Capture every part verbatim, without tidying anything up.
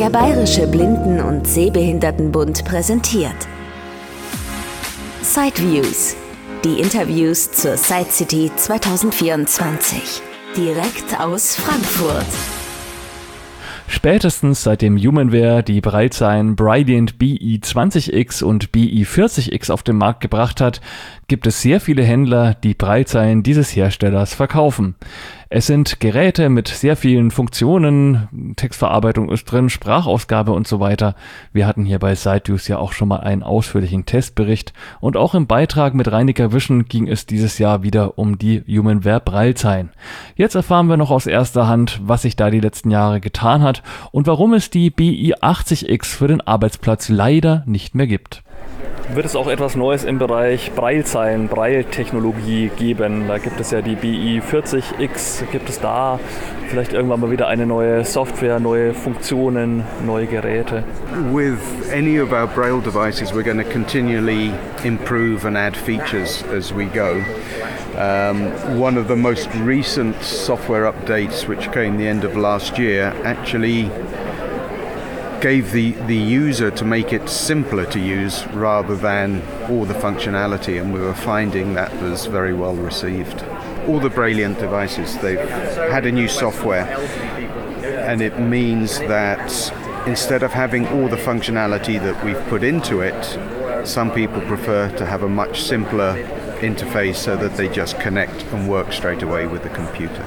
Der Bayerische Blinden- und Sehbehindertenbund präsentiert Sideviews, die Interviews zur Side City zwanzig vierundzwanzig, direkt aus Frankfurt. Spätestens seit dem Humanware die Braillezeichen Brilliant B I zwanzig X und B I vierzig X auf den Markt gebracht hat, gibt es sehr viele Händler, die Braillezeichen dieses Herstellers verkaufen. Es sind Geräte mit sehr vielen Funktionen, Textverarbeitung ist drin, Sprachausgabe und so weiter. Wir hatten hier bei Sideviews ja auch schon mal einen ausführlichen Testbericht und auch im Beitrag mit Reinecker Vision ging es dieses Jahr wieder um die Humanware Braillezeichen. Jetzt erfahren wir noch aus erster Hand, was sich da die letzten Jahre getan hat und warum es die B I achtzig X für den Arbeitsplatz leider nicht mehr gibt. Wird es auch etwas Neues im Bereich Braillezeichen, Braille-Technologie geben? Da gibt es ja die B I vierzig X. Gibt es da vielleicht irgendwann mal wieder eine neue Software, neue Funktionen, neue Geräte? With any of our Braille devices, we're going to continually improve and add features as we go. Um, one of the most recent software updates, which came the end of last year, actually gave the, the user to make it simpler to use rather than all the functionality, and we were finding that was very well received. All the Brailliant devices, they've had a new software, and it means that instead of having all the functionality that we've put into it, some people prefer to have a much simpler interface so that they just connect and work straight away with the computer.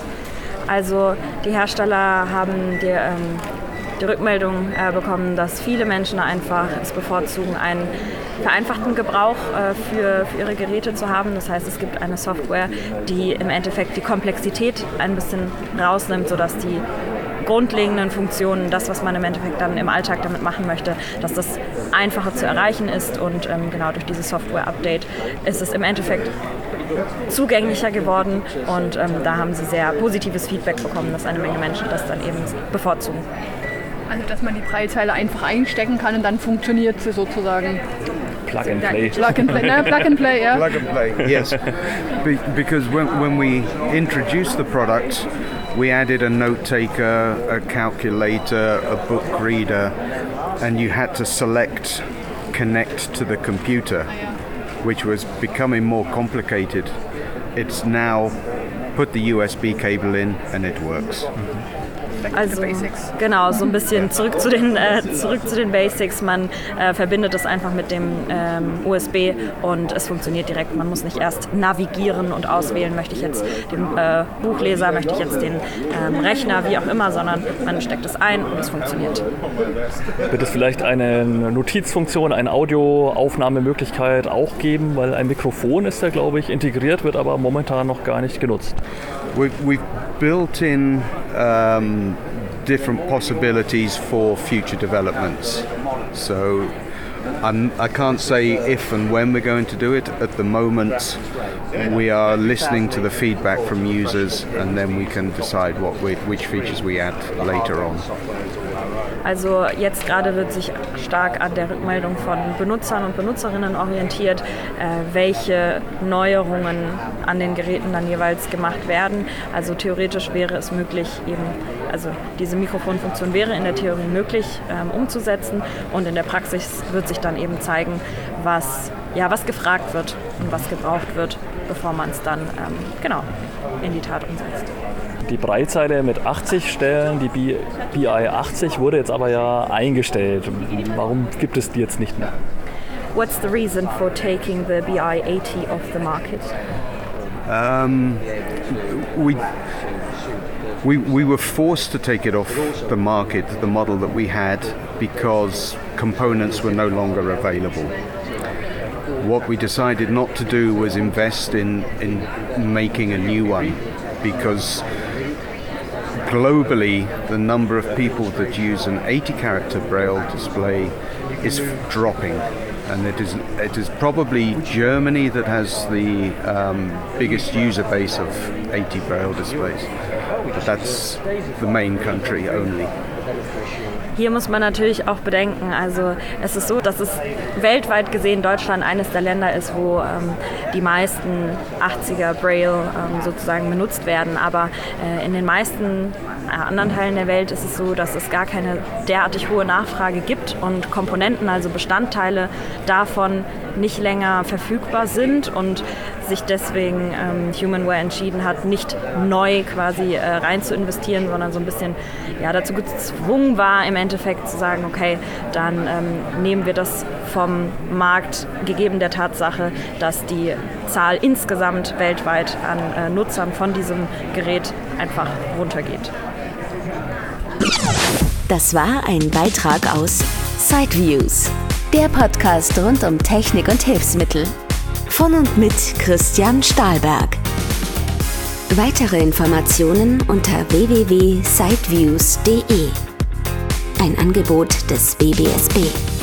Also die Hersteller haben die ähm die Rückmeldung äh, bekommen, dass viele Menschen einfach es bevorzugen, einen vereinfachten Gebrauch äh, für, für ihre Geräte zu haben. Das heißt, es gibt eine Software, die im Endeffekt die Komplexität ein bisschen rausnimmt, sodass die grundlegenden Funktionen, das, was man im Endeffekt dann im Alltag damit machen möchte, dass das einfacher zu erreichen ist. Und ähm, genau durch dieses Software-Update ist es im Endeffekt zugänglicher geworden. Und ähm, da haben sie sehr positives Feedback bekommen, dass eine Menge Menschen das dann eben bevorzugen. Also, dass man die Braillezeile einfach einstecken kann und dann funktioniert sie sozusagen. Plug and play. Plug and play, no, plug and play, yeah. Plug and play, yes. Be- because when, when we introduced the product, we added a note taker, a calculator, a book reader, and you had to select connect to the computer, which was becoming more complicated. It's now put the U S B cable in and it works. Also genau, so ein bisschen zurück zu den, äh, zurück zu den Basics. Man äh, verbindet es einfach mit dem ähm, U S B und es funktioniert direkt. Man muss nicht erst navigieren und auswählen, möchte ich jetzt den äh, Buchleser, möchte ich jetzt den ähm, Rechner, wie auch immer, sondern man steckt es ein und es funktioniert. Wird es vielleicht eine Notizfunktion, eine Audioaufnahmemöglichkeit auch geben? Weil ein Mikrofon ist da, glaube ich, integriert, wird aber momentan noch gar nicht genutzt. We've, we've built in um, different possibilities for future developments. So I'm, I can't say if and when we're going to do it. At the moment, we are listening to the feedback from users, and then we can decide what we, which features we add later on. Also jetzt gerade wird sich stark an der Rückmeldung von Benutzern und Benutzerinnen orientiert, äh, welche Neuerungen an den Geräten dann jeweils gemacht werden. Also theoretisch wäre es möglich, eben, also diese Mikrofonfunktion wäre in der Theorie möglich ähm, umzusetzen, und in der Praxis wird sich dann eben zeigen, was, ja, was gefragt wird und was gebraucht wird, bevor man es dann ähm, genau in die Tat umsetzt. Die Braillezeile mit achtzig Stellen, die B I achtzig, wurde jetzt aber ja eingestellt. Warum gibt es die jetzt nicht mehr? What's the reason for taking the B I eighty off the market? Um, we, we, we were forced to take it off the market, the model that we had, because components were no longer available. What we decided not to do was invest in, in making a new one, because globally the number of people that use an eighty character Braille display is dropping, and it is it is probably Germany that has the um, biggest user base of eighty Braille displays, but that's the main country only. Hier muss man natürlich auch bedenken, also es ist so, dass es weltweit gesehen Deutschland eines der Länder ist, wo ähm, die meisten achtziger Braille ähm, sozusagen benutzt werden. Aber äh, in den meisten äh, anderen Teilen der Welt ist es so, dass es gar keine derartig hohe Nachfrage gibt und Komponenten, also Bestandteile davon nicht länger verfügbar sind und sich deswegen ähm, Humanware entschieden hat, nicht neu quasi äh, rein zu investieren, sondern so ein bisschen ja, dazu gezwungen war, im Endeffekt zu sagen, okay, dann ähm, nehmen wir das vom Markt, gegeben der Tatsache, dass die Zahl insgesamt weltweit an äh, Nutzern von diesem Gerät einfach runtergeht. Das war ein Beitrag aus Sideviews, der Podcast rund um Technik und Hilfsmittel. Von und mit Christian Stahlberg. Weitere Informationen unter w w w punkt sideviews punkt d e. Ein Angebot des B B S B.